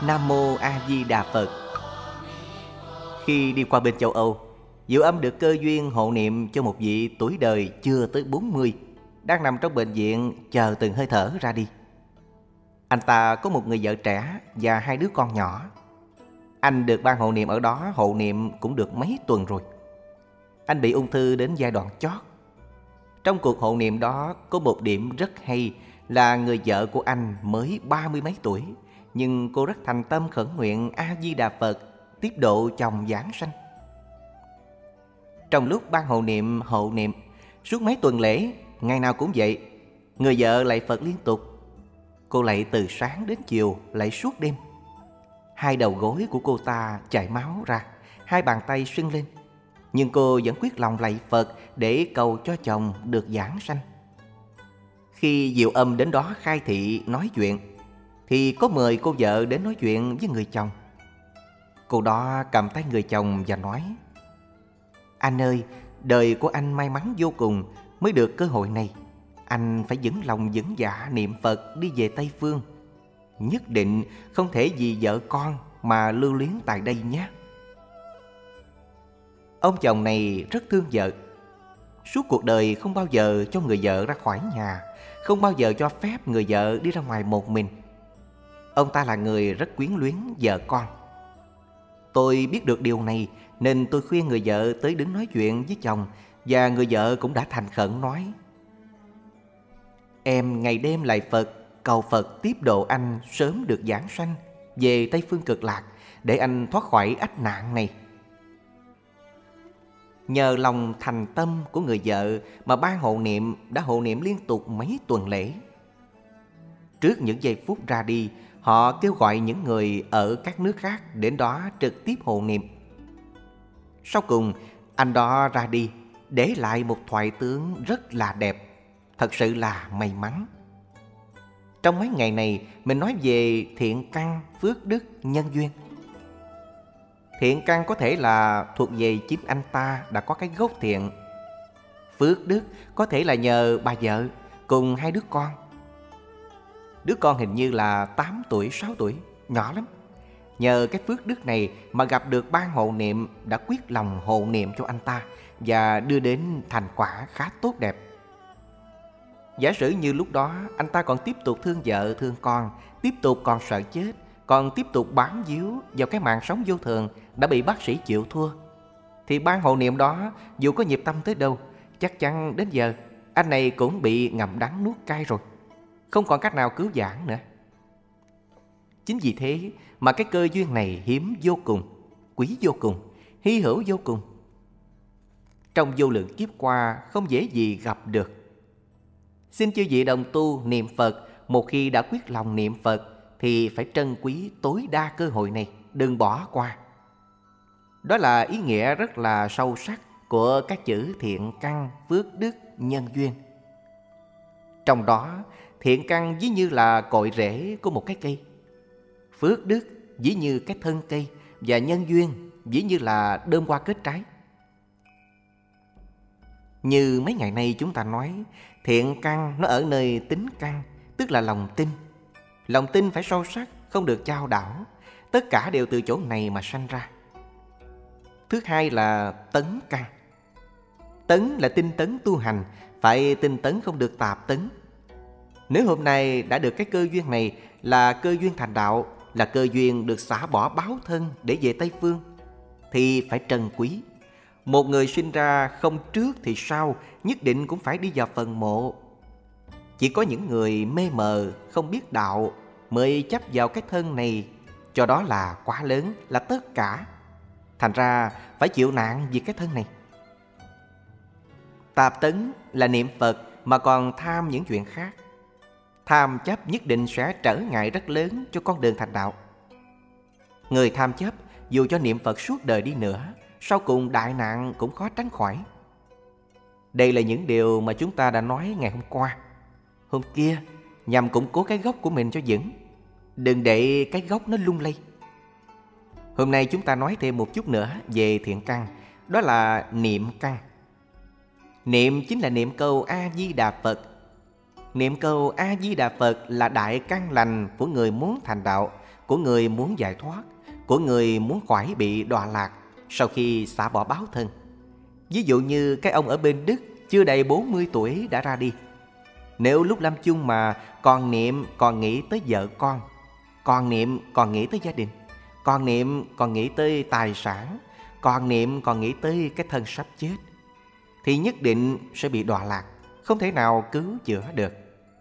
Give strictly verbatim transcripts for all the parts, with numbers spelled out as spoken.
Nam Mô A Di Đà Phật. Khi đi qua bên châu Âu, Diệu Âm được cơ duyên hộ niệm cho một vị tuổi đời chưa tới bốn mươi, đang nằm trong bệnh viện chờ từng hơi thở ra đi. Anh ta có một người vợ trẻ và hai đứa con nhỏ. Anh được ban hộ niệm ở đó hộ niệm cũng được mấy tuần rồi. Anh bị ung thư đến giai đoạn chót. Trong cuộc hộ niệm đó có một điểm rất hay là người vợ của anh mới ba mươi mấy tuổi, nhưng cô rất thành tâm khẩn nguyện A Di Đà Phật tiếp độ chồng giảng sanh. Trong lúc ban hộ niệm hộ niệm suốt mấy tuần lễ, ngày nào cũng vậy, người vợ lạy Phật liên tục. Cô lạy từ sáng đến chiều, lạy suốt đêm. Hai đầu gối của cô ta chảy máu ra, hai bàn tay sưng lên, nhưng cô vẫn quyết lòng lạy Phật để cầu cho chồng được giảng sanh. Khi Diệu Âm đến đó khai thị nói chuyện, thì có mời cô vợ đến nói chuyện với người chồng. Cô đó cầm tay người chồng và nói: "Anh ơi, đời của anh may mắn vô cùng mới được cơ hội này. Anh phải vững lòng vững dạ niệm Phật đi về Tây Phương. Nhất định không thể vì vợ con mà lưu luyến tại đây nhé." Ông chồng này rất thương vợ. Suốt cuộc đời không bao giờ cho người vợ ra khỏi nhà, không bao giờ cho phép người vợ đi ra ngoài một mình. Ông ta là người rất quyến luyến vợ con. Tôi biết được điều này nên tôi khuyên người vợ tới đứng nói chuyện với chồng, và người vợ cũng đã thành khẩn nói: "Em ngày đêm lạy Phật, cầu Phật tiếp độ anh sớm được giảng sanh về Tây Phương Cực Lạc để anh thoát khỏi ách nạn này." Nhờ lòng thành tâm của người vợ mà ban hộ niệm đã hộ niệm liên tục mấy tuần lễ. Trước những giây phút ra đi, họ kêu gọi những người ở các nước khác đến đó trực tiếp hộ niệm. Sau cùng, anh đó ra đi, để lại một thoại tướng rất là đẹp, thật sự là may mắn. Trong mấy ngày này, mình nói về thiện căn, phước đức, nhân duyên. Thiện căn có thể là thuộc về chính anh ta đã có cái gốc thiện. Phước đức có thể là nhờ bà vợ cùng hai đứa con. Đứa con hình như là tám tuổi, sáu tuổi, nhỏ lắm. Nhờ cái phước đức này mà gặp được ban hộ niệm đã quyết lòng hộ niệm cho anh ta và đưa đến thành quả khá tốt đẹp. Giả sử như lúc đó anh ta còn tiếp tục thương vợ thương con, tiếp tục còn sợ chết, còn tiếp tục bám víu vào cái mạng sống vô thường đã bị bác sĩ chịu thua, thì ban hộ niệm đó dù có nhiệt tâm tới đâu, chắc chắn đến giờ anh này cũng bị ngậm đắng nuốt cay rồi, không còn cách nào cứu vãn nữa. Chính vì thế mà cái cơ duyên này hiếm vô cùng, quý vô cùng, hy hữu vô cùng. Trong vô lượng kiếp qua không dễ gì gặp được. Xin chư vị đồng tu niệm Phật, một khi đã quyết lòng niệm Phật thì phải trân quý tối đa cơ hội này, đừng bỏ qua. Đó là ý nghĩa rất là sâu sắc của các chữ thiện căn, phước đức, nhân duyên. Trong đó, thiện căn ví như là cội rễ của một cái cây, phước đức ví như cái thân cây, và nhân duyên ví như là đơm hoa kết trái. Như mấy ngày nay chúng ta nói, thiện căn nó ở nơi tính căn, tức là lòng tin. Lòng tin phải sâu sắc, không được chao đảo. Tất cả đều từ chỗ này mà sanh ra. Thứ hai là tấn căn. Tấn là tinh tấn tu hành, phải tinh tấn không được tạp tấn. Nếu hôm nay đã được cái cơ duyên này là cơ duyên thành đạo, là cơ duyên được xả bỏ báo thân để về Tây Phương, thì phải trân quý. Một người sinh ra không trước thì sau, nhất định cũng phải đi vào phần mộ. Chỉ có những người mê mờ, không biết đạo mới chấp vào cái thân này, cho đó là quá lớn, là tất cả. Thành ra phải chịu nạn vì cái thân này. Tạp tấn là niệm Phật mà còn tham những chuyện khác. Tham chấp nhất định sẽ trở ngại rất lớn cho con đường thành đạo. Người tham chấp dù cho niệm Phật suốt đời đi nữa, sau cùng đại nạn cũng khó tránh khỏi. Đây là những điều mà chúng ta đã nói ngày hôm qua, hôm kia, nhằm củng cố cái gốc của mình cho vững. Đừng để cái gốc nó lung lay. Hôm nay chúng ta nói thêm một chút nữa về thiện căn, đó là niệm căn. Niệm chính là niệm câu A Di Đà Phật. Niệm câu A Di Đà Phật là đại căn lành của người muốn thành đạo, của người muốn giải thoát, của người muốn khỏi bị đọa lạc sau khi xả bỏ báo thân. Ví dụ như cái ông ở bên Đức chưa đầy bốn mươi tuổi đã ra đi. Nếu lúc lâm chung mà còn niệm còn nghĩ tới vợ con, còn niệm còn nghĩ tới gia đình, còn niệm còn nghĩ tới tài sản, còn niệm còn nghĩ tới cái thân sắp chết, thì nhất định sẽ bị đọa lạc, không thể nào cứu chữa được.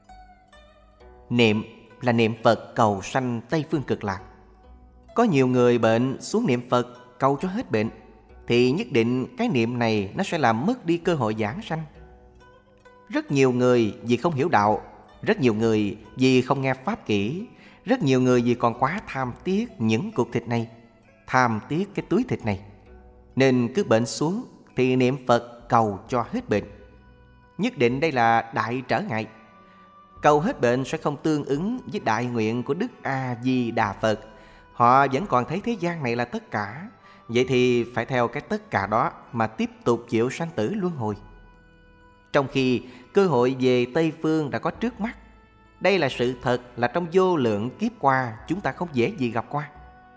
Niệm là niệm Phật cầu sanh Tây Phương Cực Lạc. Có nhiều người bệnh xuống niệm Phật cầu cho hết bệnh, thì nhất định cái niệm này nó sẽ làm mất đi cơ hội giảng sanh. Rất nhiều người vì không hiểu đạo, rất nhiều người vì không nghe pháp kỹ, rất nhiều người vì còn quá tham tiếc những cục thịt này, tham tiếc cái túi thịt này, nên cứ bệnh xuống thì niệm Phật cầu cho hết bệnh. Nhất định đây là đại trở ngại. Cầu hết bệnh sẽ không tương ứng với đại nguyện của Đức A-di-đà Phật. Họ vẫn còn thấy thế gian này là tất cả. Vậy thì phải theo cái tất cả đó mà tiếp tục chịu sanh tử luân hồi. Trong khi cơ hội về Tây Phương đã có trước mắt. Đây là sự thật, là trong vô lượng kiếp qua chúng ta không dễ gì gặp qua.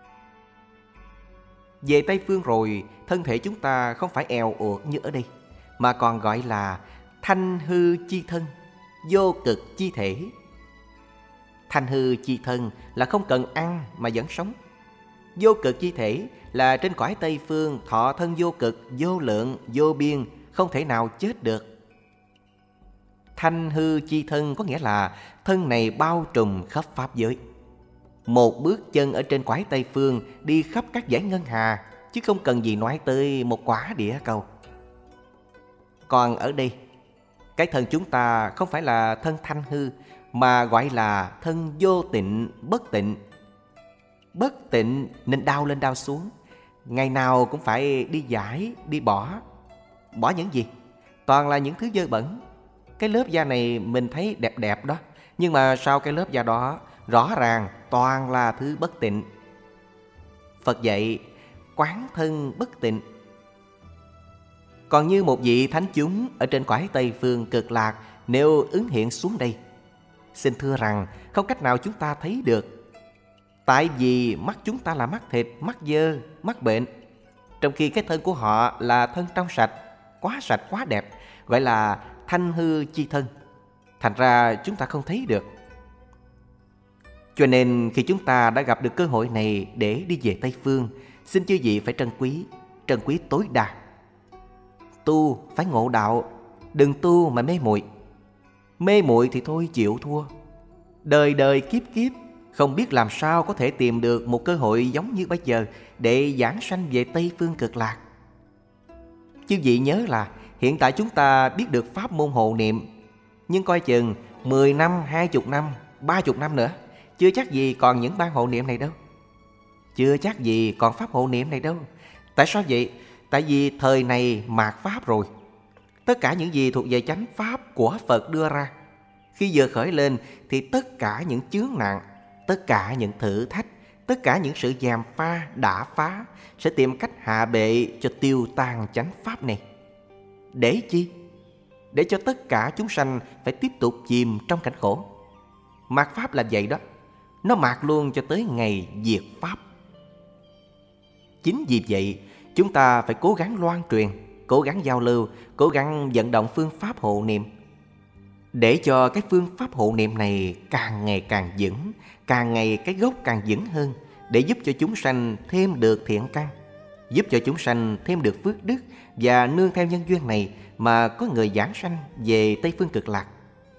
Về Tây Phương rồi, thân thể chúng ta không phải èo uột như ở đây, mà còn gọi là thanh hư chi thân, vô cực chi thể. Thanh hư chi thân là không cần ăn mà vẫn sống. Vô cực chi thể là trên cõi Tây Phương thọ thân vô cực, vô lượng, vô biên, không thể nào chết được. Thanh hư chi thân có nghĩa là thân này bao trùm khắp pháp giới. Một bước chân ở trên cõi Tây Phương đi khắp các dải ngân hà, chứ không cần gì nói tới một quả địa cầu. Còn ở đây, cái thân chúng ta không phải là thân thanh hư, mà gọi là thân vô tịnh, bất tịnh. Bất tịnh nên đau lên đau xuống, ngày nào cũng phải đi giải, đi bỏ. Bỏ những gì? Toàn là những thứ dơ bẩn. Cái lớp da này mình thấy đẹp đẹp đó, nhưng mà sau cái lớp da đó rõ ràng toàn là thứ bất tịnh. Phật dạy quán thân bất tịnh. Còn như một vị thánh chúng ở trên cõi Tây Phương Cực Lạc, nếu ứng hiện xuống đây, xin thưa rằng không cách nào chúng ta thấy được. Tại vì mắt chúng ta là mắt thịt, mắt dơ, mắt bệnh, trong khi cái thân của họ là thân trong sạch, quá sạch, quá đẹp, gọi là thanh hư chi thân. Thành ra chúng ta không thấy được. Cho nên khi chúng ta đã gặp được cơ hội này để đi về Tây Phương, xin chư vị phải trân quý, trân quý tối đa. Tu phải ngộ đạo, đừng tu mà mê muội. Mê muội thì thôi chịu thua. Đời đời kiếp kiếp không biết làm sao có thể tìm được một cơ hội giống như bây giờ để giảng sanh về Tây Phương Cực Lạc. Chư vị nhớ là hiện tại chúng ta biết được pháp môn hộ niệm, nhưng coi chừng mười năm, hai mươi năm, ba mươi năm nữa, chưa chắc gì còn những ban hộ niệm này đâu. Chưa chắc gì còn pháp hộ niệm này đâu. Tại sao vậy? Tại vì thời này mạt pháp rồi. Tất cả những gì thuộc về chánh pháp của Phật đưa ra, khi vừa khởi lên thì tất cả những chướng nạn, tất cả những thử thách, tất cả những sự gièm pha, đả phá sẽ tìm cách hạ bệ cho tiêu tan chánh pháp này. Để chi? Để cho tất cả chúng sanh phải tiếp tục chìm trong cảnh khổ. Mạt pháp là vậy đó. Nó mạt luôn cho tới ngày diệt pháp. Chính vì vậy, chúng ta phải cố gắng loan truyền, cố gắng giao lưu, cố gắng vận động phương pháp hộ niệm, để cho cái phương pháp hộ niệm này càng ngày càng vững, càng ngày cái gốc càng vững hơn, để giúp cho chúng sanh thêm được thiện căn, giúp cho chúng sanh thêm được phước đức, và nương theo nhân duyên này mà có người giảng sanh về Tây Phương Cực Lạc.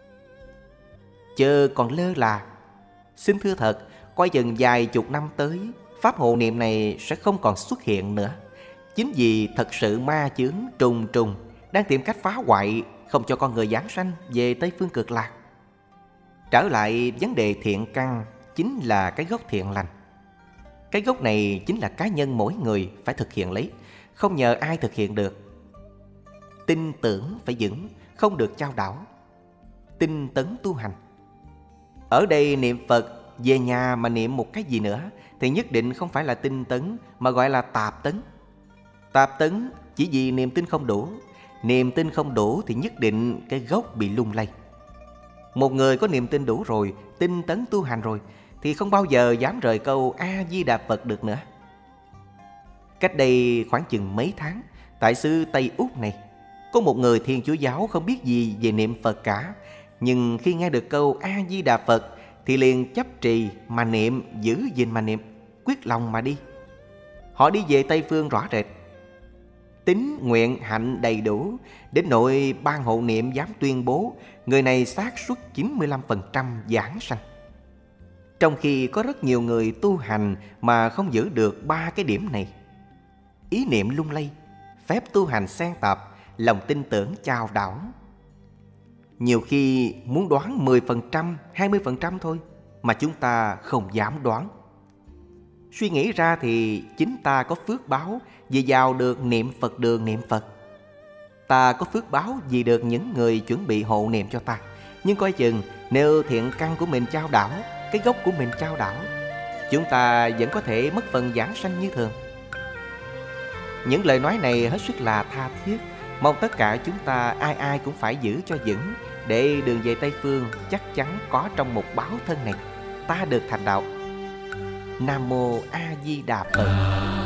Chớ còn lơ là. Xin thưa thật, coi chừng vài chục năm tới, pháp hộ niệm này sẽ không còn xuất hiện nữa. Chính vì thật sự ma chướng trùng trùng đang tìm cách phá hoại, không cho con người giảng sanh về Tây Phương Cực Lạc. Trở lại vấn đề thiện căn, chính là cái gốc thiện lành. Cái gốc này chính là cá nhân mỗi người phải thực hiện lấy, không nhờ ai thực hiện được. Tin tưởng phải vững, không được chao đảo. Tinh tấn tu hành. Ở đây niệm Phật, về nhà mà niệm một cái gì nữa thì nhất định không phải là tinh tấn, mà gọi là tạp tấn. Tạp tấn chỉ vì niềm tin không đủ. Niềm tin không đủ thì nhất định cái gốc bị lung lay. Một người có niềm tin đủ rồi, tinh tấn tu hành rồi, thì không bao giờ dám rời câu A-di-đà Phật được nữa. Cách đây khoảng chừng mấy tháng, tại xứ Tây Úc này, có một người Thiên Chúa giáo không biết gì về niệm Phật cả, nhưng khi nghe được câu A-di-đà Phật thì liền chấp trì mà niệm, giữ gìn mà niệm, quyết lòng mà đi. Họ đi về Tây Phương rõ rệt, tín nguyện hạnh đầy đủ, đến nỗi ban hộ niệm dám tuyên bố người này xác suất chín mươi lăm phần trăm giảng sanh. Trong khi có rất nhiều người tu hành mà không giữ được ba cái điểm này: ý niệm lung lay, phép tu hành xen tạp, lòng tin tưởng chao đảo. Nhiều khi muốn đoán mười phần trăm, hai mươi phần trăm thôi mà chúng ta không dám đoán. Suy nghĩ ra thì chính ta có phước báo vì vào được niệm Phật đường niệm Phật. Ta có phước báo vì được những người chuẩn bị hộ niệm cho ta. Nhưng coi chừng nếu thiện căn của mình chao đảo, cái gốc của mình chao đảo, chúng ta vẫn có thể mất phần giảng sanh như thường. Những lời nói này hết sức là tha thiết, mong tất cả chúng ta ai ai cũng phải giữ cho vững, để đường về Tây Phương chắc chắn có trong một báo thân này ta được thành đạo. Nam Mô A Di Đà Phật.